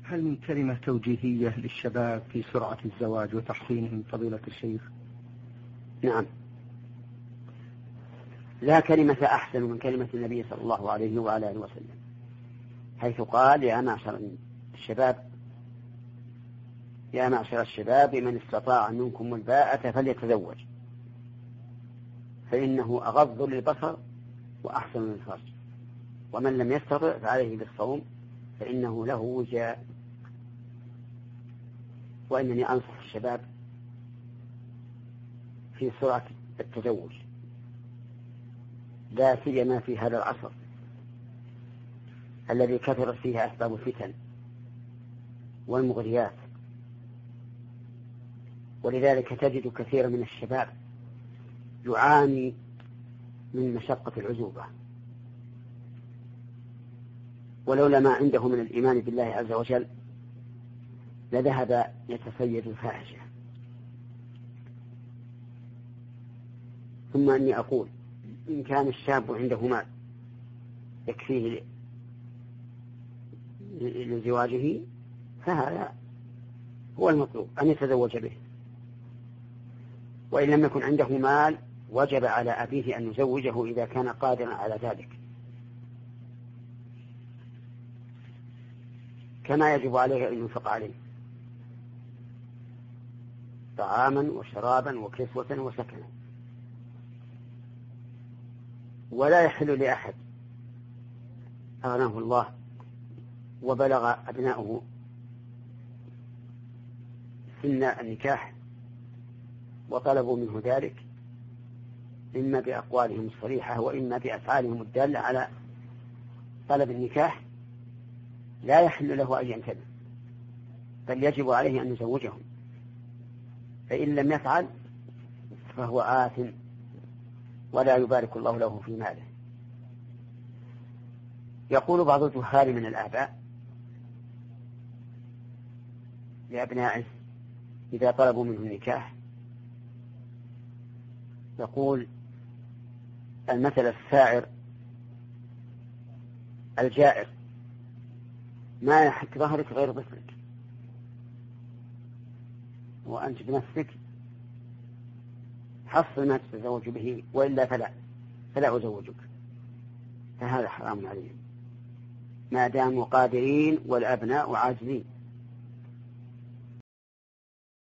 هل من كلمة توجيهية للشباب في سرعة الزواج وتحصينهم فضيلة الشيخ؟ نعم، لا كلمة أحسن من كلمة النبي صلى الله عليه وعلى آله وسلم، حيث قال: يا معشر الشباب من استطاع منكم الباءة فليتزوج فإنه أغض للبصر وأحسن للفرج، ومن لم يستطع فعليه بالصوم فإنه له وجاء. وإنني أنصح الشباب في سرعة التزوج، لا سيما في هذا العصر الذي كثرت فيه أسباب الفتن والمغريات، ولذلك تجد كثير من الشباب يعاني من مشقة العزوبة، ولولا ما عنده من الإيمان بالله عز وجل لذهب يتصيد الفاحشة. ثم أني أقول: إن كان الشاب عنده مال يكفيه لزواجه فهذا هو المطلوب أن يتزوج به، وإن لم يكن عنده مال وجب على أبيه أن يزوجه إذا كان قادرا على ذلك، كما يجب عليه أن ينفق عليه طعاما وشرابا وكسوة وسكنا. ولا يحل لأحد أغناه الله وبلغ أبناؤه سن النكاح وطلبوا منه ذلك، إما بأقوالهم الصريحة وإما بأفعالهم الدالة على طلب النكاح، لا يحل له أن ينتبه، بل يجب عليه أن يزوجهم، فإن لم يفعل فهو آثم ولا يبارك الله له في ماله. يقول بعض الجهال من الآباء لأبنائه إذا طلبوا منه النكاح، يقول: المثل الساعر الجائر ما يحك ظهرك غير طفلك، وأنت بنفسك حصل ما تتزوج به، وإلا فلا أزوجك. فهذا حرام عليهم ما داموا قادرين والأبناء عاجزين.